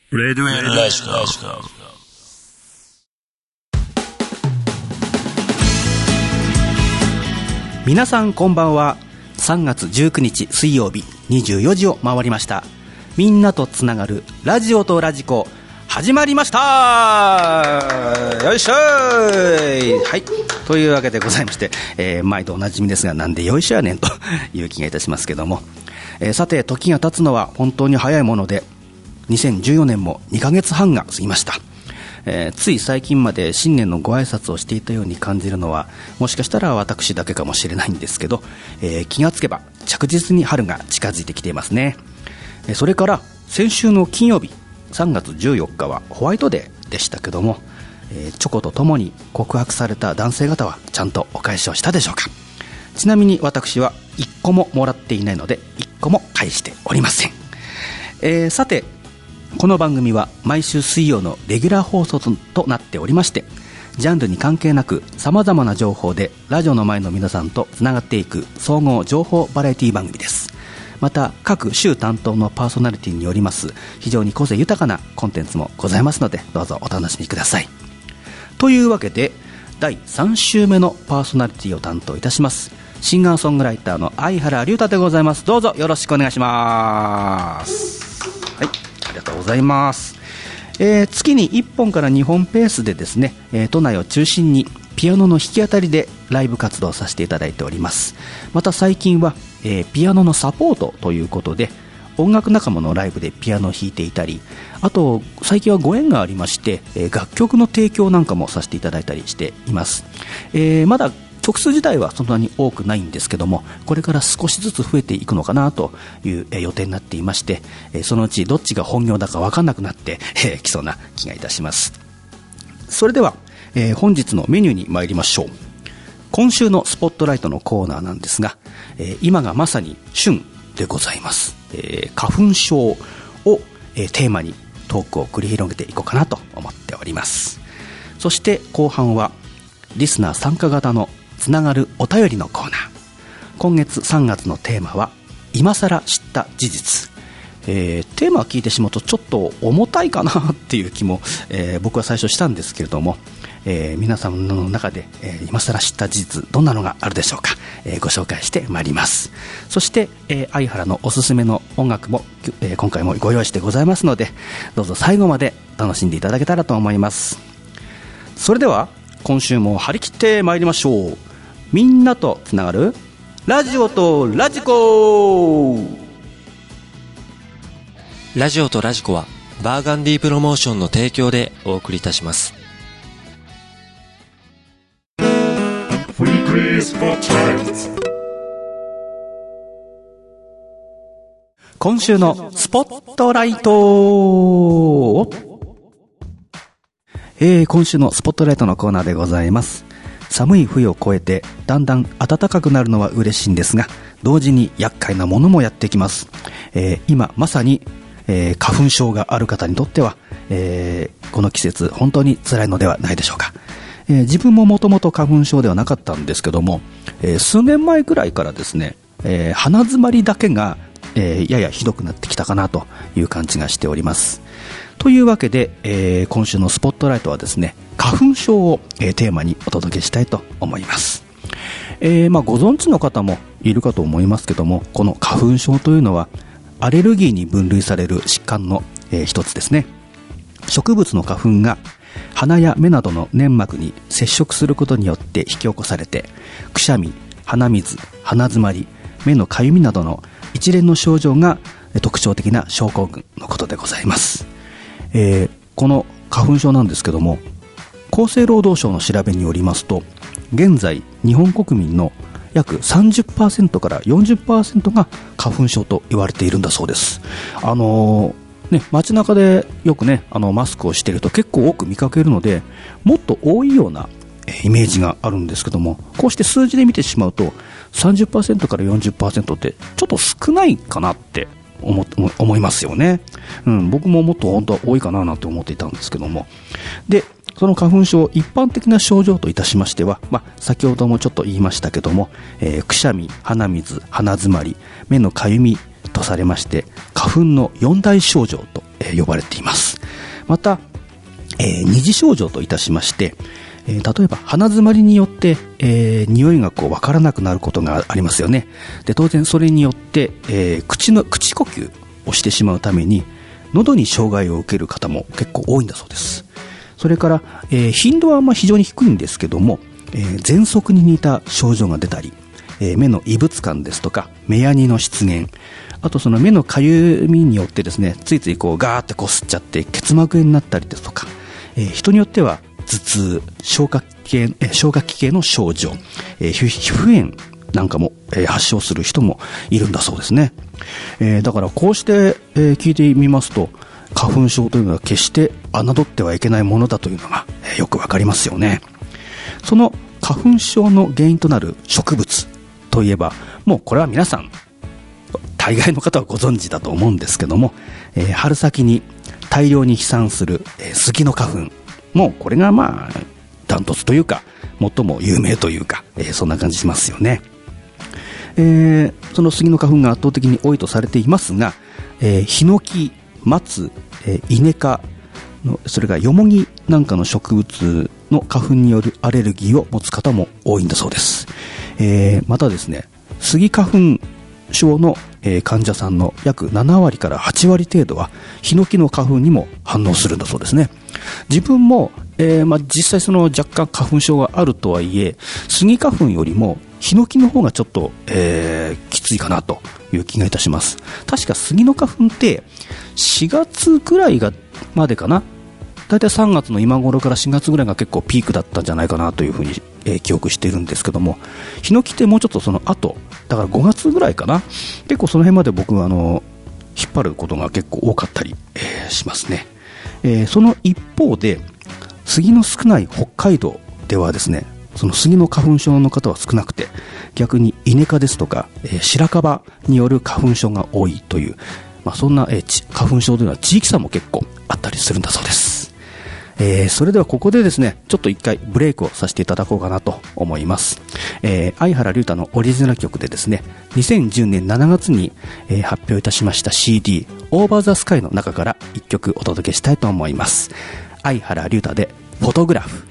レディオラジコ。 皆さんこんばんは。3月19日水曜日24時を回りました。みんなとつながるラジオとラジコ始まりました。よいしょー。はい、というわけでございまして、毎度おなじみですが、なんでよいしょやねんという気がいたしますけども、さて時が経つのは本当に早いもので、2014年も2ヶ月半が過ぎました。つい最近まで新年のご挨拶をしていたように感じるのは、もしかしたら私だけかもしれないんですけど、気がつけば着実に春が近づいてきていますね。それから先週の金曜日3月14日はホワイトデーでしたけども、チョコとともに告白された男性方はちゃんとお返しをしたでしょうか。ちなみに私は1個ももらっていないので1個も返しておりません。さてこの番組は毎週水曜のレギュラー放送となっておりまして、ジャンルに関係なく様々な情報でラジオの前の皆さんとつながっていく総合情報バラエティ番組です。また各週担当のパーソナリティによります非常に個性豊かなコンテンツもございますので、どうぞお楽しみください。というわけで第3週目のパーソナリティを担当いたしますシンガーソングライターの相原龍太でございます。どうぞよろしくお願いします。はい、ありがとうございます。月に1本から2本ペースでですね、都内を中心にピアノの弾き語りでライブ活動させていただいております。また最近は、ピアノのサポートということで音楽仲間のライブでピアノを弾いていたり、あと最近はご縁がありまして、楽曲の提供なんかもさせていただいたりしています。まだ曲数自体はそんなに多くないんですけども、これから少しずつ増えていくのかなという予定になっていまして、そのうちどっちが本業だか分かんなくなってきそうな気がいたします。それでは、本日のメニューに参りましょう。今週のスポットライトのコーナーなんですが、今がまさに旬でございます。花粉症を、テーマにトークを繰り広げていこうかなと思っております。そして後半はリスナー参加型のつながるお便りのコーナー。今月3月のテーマは今更知った事実。テーマを聞いてしまうとちょっと重たいかなっていう気も、僕は最初したんですけれども、皆さんの中で、今更知った事実どんなのがあるでしょうか。ご紹介してまいります。そして、相原のおすすめの音楽も、今回もご用意してございますので、どうぞ最後まで楽しんでいただけたらと思います。それでは今週も張り切ってまいりましょう。みんなとつながるラジオとラジコ。 ラジオとラジコはバーガンディプロモーションの提供でお送りいたします。 今週のスポットライト。今週のスポットライトのコーナーでございます。寒い冬を越えてだんだん暖かくなるのは嬉しいんですが、同時に厄介なものもやってきます。今まさに、花粉症がある方にとっては、この季節本当に辛いのではないでしょうか。自分ももともと花粉症ではなかったんですけども、数年前くらいからですね、鼻詰まりだけが、ややひどくなってきたかなという感じがしております。というわけで、今週のスポットライトはですね、花粉症を、テーマにお届けしたいと思います。ご存知の方もいるかと思いますけども、この花粉症というのはアレルギーに分類される疾患の、一つですね。植物の花粉が鼻や目などの粘膜に接触することによって引き起こされて、くしゃみ、鼻水、鼻詰まり、目のかゆみなどの一連の症状が特徴的な症候群のことでございます。この花粉症なんですけども、厚生労働省の調べによりますと、現在日本国民の約 30% から 40% が花粉症と言われているんだそうです。街中でよくね、マスクをしていると結構多く見かけるので、もっと多いようなイメージがあるんですけども、こうして数字で見てしまうと 30% から 40% ってちょっと少ないかなって思いますよね。僕ももっと本当は多いかななんて思っていたんですけども、でその花粉症一般的な症状といたしましては、先ほどもちょっと言いましたけども、くしゃみ、鼻水、鼻詰まり、目のかゆみとされまして、花粉の4大症状と呼ばれています。 また、二次症状といたしまして、例えば鼻詰まりによって、匂いがわからなくなることがありますよね。で、当然それによって、口呼吸をしてしまうために喉に障害を受ける方も結構多いんだそうです。それから、頻度は非常に低いんですけども、喘息に似た症状が出たり、目の異物感ですとか目やにの出現、あとその目のかゆみによってですね、ついついガーってこすっちゃって結膜炎になったりですとか、人によっては頭痛、消化器系の症状、皮膚炎なんかも、発症する人もいるんだそうですね。だからこうして、聞いてみますと、花粉症というのは決して侮ってはいけないものだというのが、よくわかりますよね。その花粉症の原因となる植物といえば、もうこれは皆さん大概の方はご存知だと思うんですけども、春先に大量に飛散する、杉の花粉、もうこれがダントツというか最も有名というか、そんな感じしますよね。その杉の花粉が圧倒的に多いとされていますが、ヒノキ、松、イネ科の、それからヨモギなんかの植物の花粉によるアレルギーを持つ方も多いんだそうです。またですね、杉花粉症の、患者さんの約7割から8割程度はヒノキの花粉にも反応するんだそうですね。自分も、実際その若干花粉症があるとはいえ、杉花粉よりもヒノキの方がちょっと、きついかなという気がいたします。確か杉の花粉って4月ぐらいまでかな、だいたい3月の今頃から4月ぐらいが結構ピークだったんじゃないかなというふうに、記憶しているんですけども、ヒノキってもうちょっとその後だから5月ぐらいかな、結構その辺まで僕は引っ張ることが結構多かったり、しますね。その一方で杉の少ない北海道ではですね、その杉の花粉症の方は少なくて、逆にイネ科ですとか、白樺による花粉症が多いという、そんな、花粉症というのは地域差も結構あったりするんだそうです。それではここでですね、ちょっと一回ブレイクをさせていただこうかなと思います。相原龍太のオリジナル曲でですね、2010年7月に、発表いたしました CD オーバーザスカイの中から一曲お届けしたいと思います。相原龍太でフォトグラフ。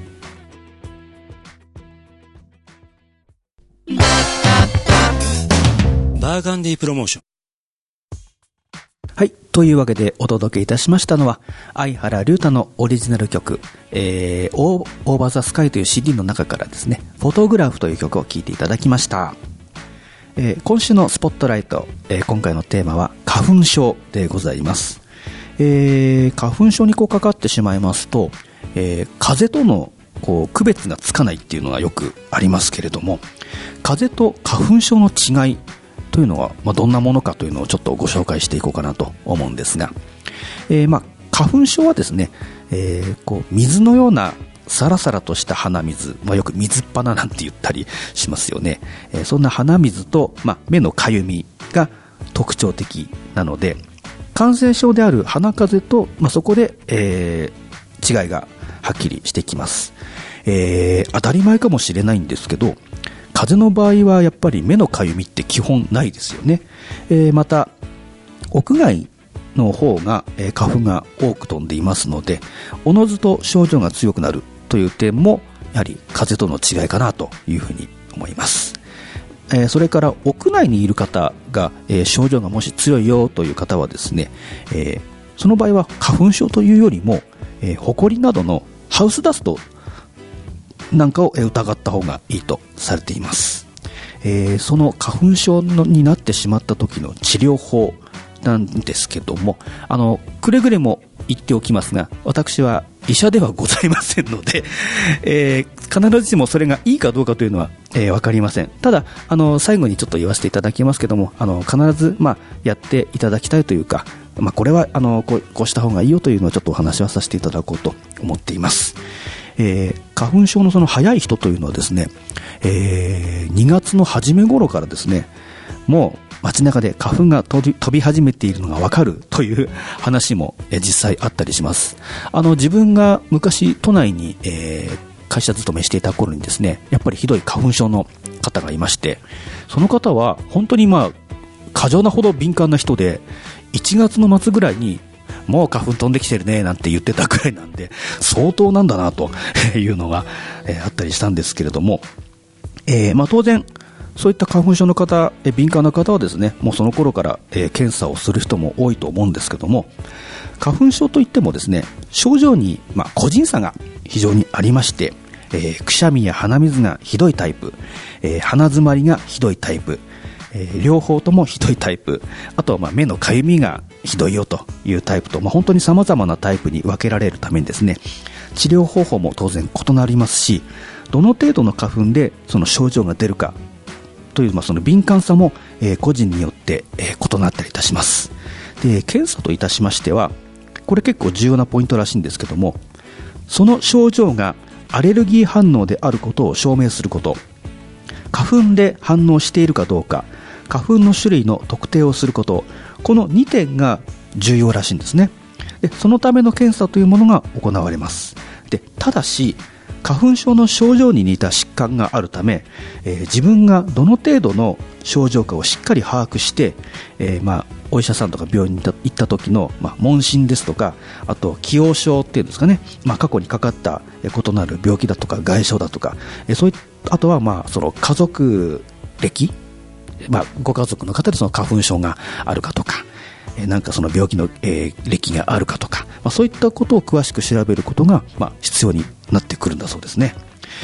バーガンディプロモーション。 はい。というわけでお届けいたしましたのは、相原龍太のオリジナル曲、オーバーザスカイという CD の中からですね、フォトグラフという曲を聴いていただきました。今週のスポットライト、今回のテーマは花粉症でございます。花粉症にかかってしまいますと、風邪との区別がつかないっていうのがよくありますけれども、風邪と花粉症の違いというのは、どんなものかというのをちょっとご紹介していこうかなと思うんですが、花粉症はですね、水のようなサラサラとした鼻水、よく水っ鼻なんて言ったりしますよね。そんな鼻水と、目のかゆみが特徴的なので、感染症である鼻風邪と、そこで、違いがはっきりしてきます。当たり前かもしれないんですけど、風邪の場合はやっぱり目のかゆみって基本ないですよね。また屋外の方が、花粉が多く飛んでいますので、おのずと症状が強くなるという点もやはり風邪との違いかなというふうに思います。それから屋内にいる方が、症状がもし強いよという方はですね、その場合は花粉症というよりも、ホコリなどのハウスダストなんかを疑った方がいいとされています。その花粉症になってしまった時の治療法なんですけども、くれぐれも言っておきますが、私は医者ではございませんので、必ずしもそれがいいかどうかというのは、分かりません。ただ最後にちょっと言わせていただきますけども、必ず、やっていただきたいというか、これはこうした方がいいよというのをちょっとお話はさせていただこうと思っています。花粉症のその早い人というのはですね、2月の初め頃からですね、もう街中で花粉が飛び始めているのが分かるという話も、実際あったりします。自分が昔都内に、会社勤めしていた頃にですね、やっぱりひどい花粉症の方がいまして、その方は本当に過剰なほど敏感な人で、1月の末ぐらいにもう花粉飛んできてるねなんて言ってたくらいなんで、相当なんだなというのが、あったりしたんですけれども、当然そういった花粉症の方、敏感な方はですね、もうその頃から、検査をする人も多いと思うんですけども、花粉症といってもですね、症状に、個人差が非常にありまして、くしゃみや鼻水がひどいタイプ、鼻詰まりがひどいタイプ、両方ともひどいタイプ、あとは目のかゆみがひどいよというタイプと、本当に様々なタイプに分けられるためにですね、治療方法も当然異なりますし、どの程度の花粉でその症状が出るかという、その敏感さも、個人によって、異なったりいたします。で、検査といたしましては、これ結構重要なポイントらしいんですけども、その症状がアレルギー反応であることを証明すること、花粉で反応しているかどうか、花粉の種類の特定をすること、この2点が重要らしいんですね。で、そのための検査というものが行われます。で、ただし花粉症の症状に似た疾患があるため、自分がどの程度の症状かをしっかり把握して、お医者さんとか病院に行った時の、問診ですとか、あと既往症っていうんですかね、過去にかかった異なる病気だとか外傷だとか、そういったあとはその家族歴、ご家族の方でその花粉症があるかとか、なんかその病気の、歴があるかとか、そういったことを詳しく調べることが、必要になってくるんだそうですね。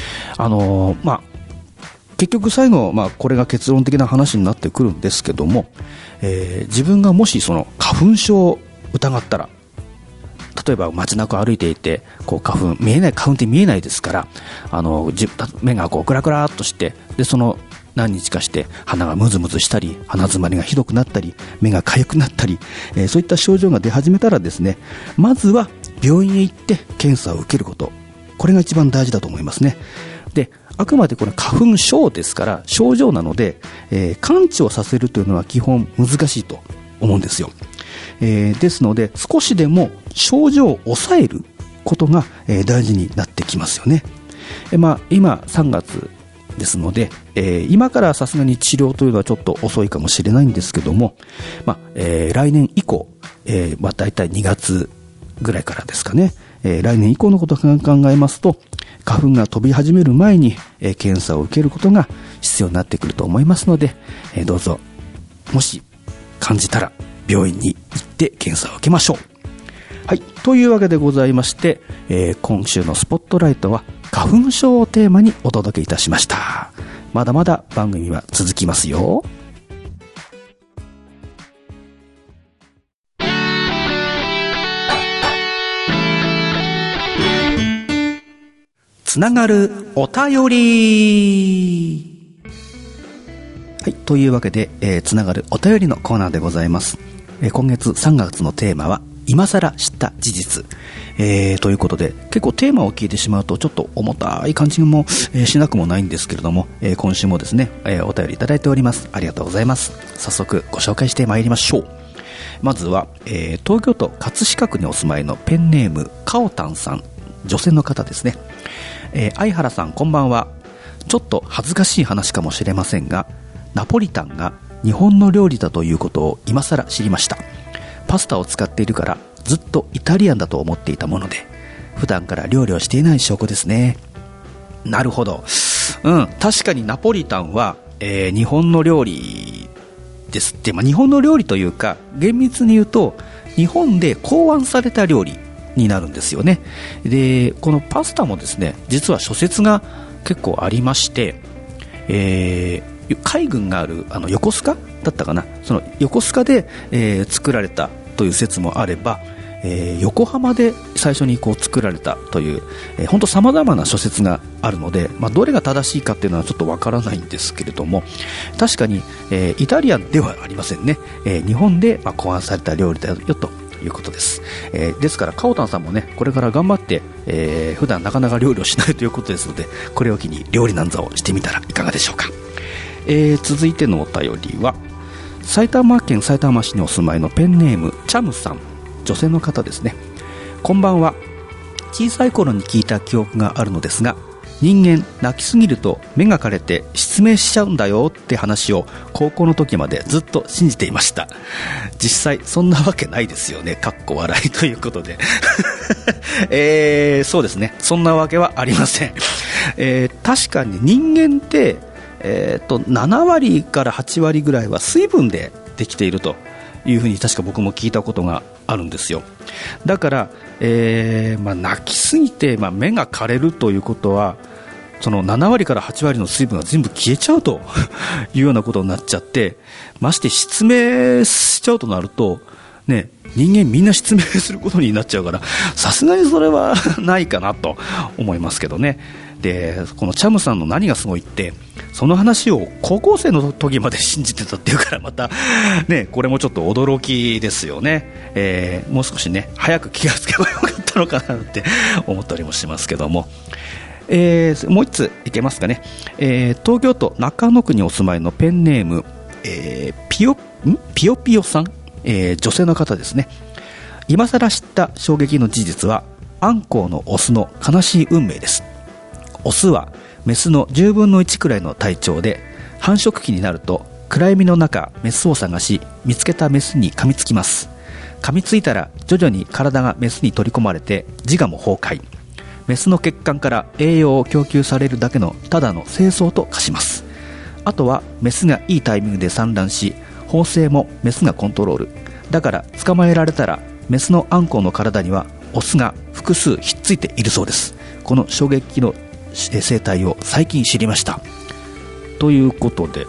結局最後、これが結論的な話になってくるんですけども、自分がもしその花粉症を疑ったら、例えば街中を歩いていて花粉って見えないですから、目がクラクラっとして、でその何日かして鼻がムズムズしたり、鼻詰まりがひどくなったり、目が痒くなったり、そういった症状が出始めたらですね、まずは病院へ行って検査を受けること、これが一番大事だと思いますね。で、あくまでこれ花粉症ですから症状なので、完治をさせるというのは基本難しいと思うんですよ。ですので少しでも症状を抑えることが、大事になってきますよね。今3月ですので、今からさすがに治療というのはちょっと遅いかもしれないんですけども、来年以降、だいたい2月ぐらいからですかね、来年以降のことを考えますと、花粉が飛び始める前に、検査を受けることが必要になってくると思いますので、どうぞもし感じたら病院に行って検査を受けましょう。はい、というわけでございまして、今週のスポットライトは花粉症をテーマにお届けいたしました。まだまだ番組は続きますよ。つながるお便り。はい、というわけで、つながるお便りのコーナーでございます。今月3月のテーマは今更知った事実、ということで、結構テーマを聞いてしまうとちょっと重たい感じも、しなくもないんですけれども、今週もですね、お便りいただいております。ありがとうございます。早速ご紹介してまいりましょう。まずは、東京都葛飾区にお住まいのペンネームかおたんさん、女性の方ですね。相原さん、こんばんは。ちょっと恥ずかしい話かもしれませんが、ナポリタンが日本の料理だということを今更知りました。パスタを使っているからずっとイタリアンだと思っていたもので、普段から料理をしていない証拠ですね。なるほど。確かにナポリタンは、日本の料理ですって、日本の料理というか厳密に言うと日本で考案された料理になるんですよね。で、このパスタもですね、実は諸説が結構ありまして、海軍がある横須賀だったかな、その横須賀で、作られたという説もあれば、横浜で最初に作られたという、本当様々な諸説があるので、どれが正しいかっていうのはちょっとわからないんですけれども、確かに、イタリアンではありませんね。日本で、考案された料理だよということです。ですからカオタンさんもね、これから頑張って、普段なかなか料理をしないということですので、これを機に料理なんぞをしてみたらいかがでしょうか。続いてのお便りは埼玉県さいたま市にお住まいのペンネームチャムさん、女性の方ですね。こんばんは。小さい頃に聞いた記憶があるのですが、 人間泣きすぎると目が枯れて失明しちゃうんだよって話を高校の時までずっと信じていました。実際そんなわけないですよね、かっこ笑いということでそうですね、そんなわけはありません。確かに人間って7割から8割ぐらいは水分でできているというふうに確か僕も聞いたことがあるんですよ。だから、泣きすぎて、目が枯れるということはその7割から8割の水分が全部消えちゃうというようなことになっちゃって、まして失明しちゃうとなると、ね、人間みんな失明することになっちゃうから、さすがにそれはないかなと思いますけどね。でこのチャムさんの何がすごいって、その話を高校生の時まで信じてたっていうから、またね、これもちょっと驚きですよね。もう少しね早く気がつけばよかったのかなって思ったりもしますけども、もう一ついけますかね。東京都中野区にお住まいのペンネーム、ピヨピヨさん、女性の方ですね。今更知った衝撃の事実は、アンコウのオスの悲しい運命です。オスはメスの10分の1くらいの体長で、繁殖期になると暗闇の中メスを探し、見つけたメスに噛みつきます。噛みついたら徐々に体がメスに取り込まれて自我も崩壊。メスの血管から栄養を供給されるだけのただの精巣と化します。あとはメスがいいタイミングで産卵し、縫製もメスがコントロール。だから捕まえられたらメスのアンコウの体にはオスが複数ひっついているそうです。この衝撃の生態を最近知りましたということで、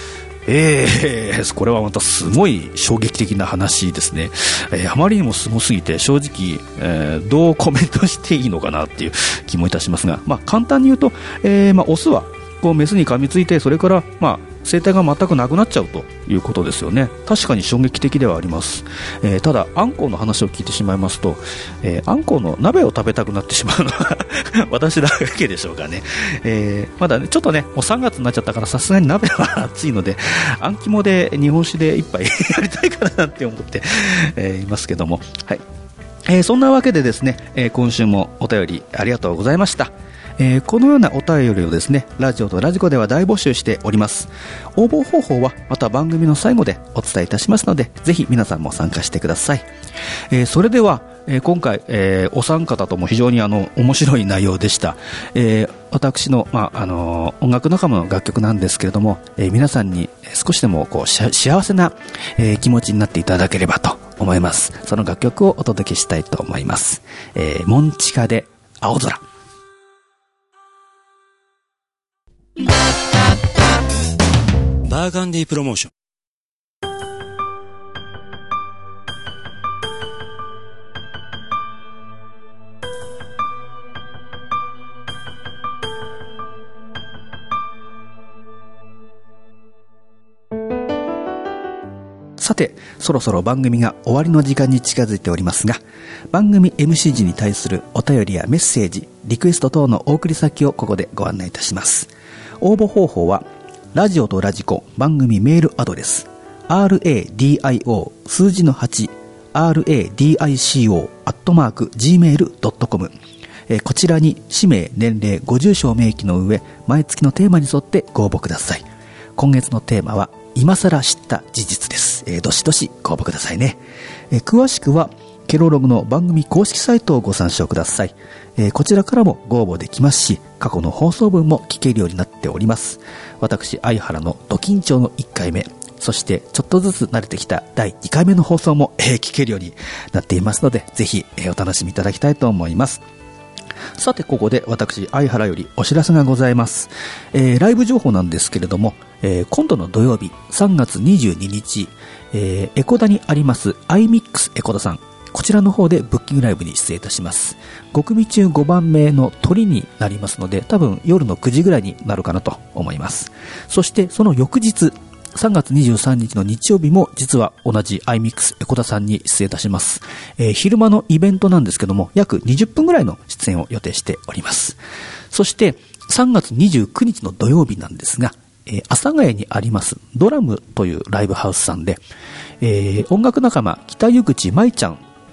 これはまたすごい衝撃的な話ですね。あまりにもすごすぎて正直、どうコメントしていいのかなっていう気もいたしますが、簡単に言うと、オスはこうメスに噛みついて、それから生態が全くなくなっちゃうということですよね。確かに衝撃的ではあります。ただアンコウの話を聞いてしまいますと、アンコウの鍋を食べたくなってしまうのは私だけでしょうかね。まだねちょっとねもう3月になっちゃったから、さすがに鍋は暑いのであん肝で日本酒で一杯やりたいかなって思って、いますけども、はい。そんなわけでですね、今週もお便りありがとうございました。このようなお便りをですね、ラジオとラジコでは大募集しております。応募方法はまた番組の最後でお伝えいたしますので、ぜひ皆さんも参加してください。それでは、今回、お三方とも非常に面白い内容でした。私の、音楽仲間の楽曲なんですけれども、皆さんに少しでもこう幸せな、気持ちになっていただければと思います。その楽曲をお届けしたいと思います。モンチカで青空。 バーガンディプロモーション。 さて、そろそろ番組が終わりの時間に近づいておりますが、番組 MC 時に対するお便りやメッセージ、リクエスト等のお送り先をここでご案内いたします。応募方法は、ラジオとラジコ番組メールアドレス、radio 数字の8、radico@gmail.com、こちらに氏名、年齢、ご住所を明記の上、毎月のテーマに沿ってご応募ください。今月のテーマは、今更知った事実です。どしどしご応募くださいね。詳しくはケロログの番組公式サイトをご参照ください。こちらからもご応募できますし、過去の放送分も聞けるようになっております。私相原のド緊張の1回目、そしてちょっとずつ慣れてきた第2回目の放送も、聞けるようになっていますので、ぜひ、お楽しみいただきたいと思います。さて、ここで私相原よりお知らせがございます。ライブ情報なんですけれども、今度の土曜日3月22日、エコダにありますアイミックスエコダさん、こちらの方でブッキングライブに出演いたします。5組中5番目の鳥になりますので、多分夜の9時ぐらいになるかなと思います。そしてその翌日3月23日の日曜日も実は同じ iMix エコダさんに出演いたします。昼間のイベントなんですけども、約20分ぐらいの出演を予定しております。そして3月29日の土曜日なんですが、阿佐ヶ谷にありますドラムというライブハウスさんで、音楽仲間北湯口舞ちゃん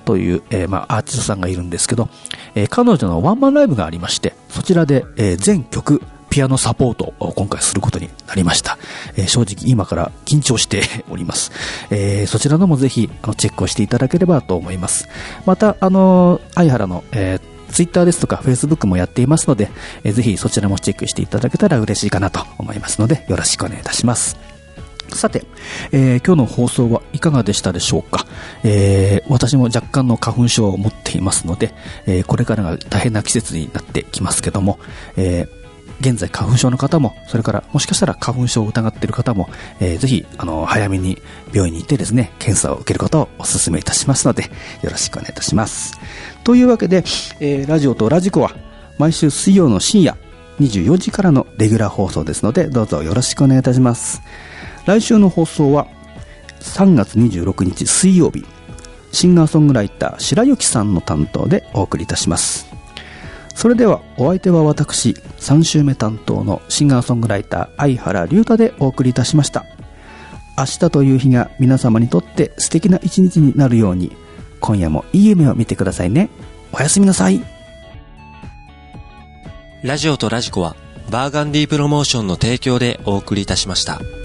という、アーティストさんがいるんですけど、彼女のワンマンライブがありまして、そちらで、全曲ピアノサポートを今回することになりました。正直今から緊張しております。そちらのもぜひチェックをしていただければと思います。また相原の、ツイッターですとかフェイスブックもやっていますので、ぜひそちらもチェックしていただけたら嬉しいかなと思いますので、よろしくお願いいたします。さて、今日の放送はいかがでしたでしょうか。私も若干の花粉症を持っていますので、これからが大変な季節になってきますけども、現在花粉症の方も、それからもしかしたら花粉症を疑っている方も、ぜひ早めに病院に行ってですね、検査を受けることをお勧めいたしますので、よろしくお願いいたします。というわけで、ラジオとラジコは毎週水曜の深夜24時からのレギュラー放送ですので、どうぞよろしくお願いいたします。来週の放送は3月26日水曜日、シンガーソングライター白雪さんの担当でお送りいたします。それではお相手は私3週目担当のシンガーソングライター相原龍太でお送りいたしました。明日という日が皆様にとって素敵な一日になるように、今夜もいい夢を見てくださいね。おやすみなさい。 ラジオとラジコはバーガンディプロモーションの提供でお送りいたしました。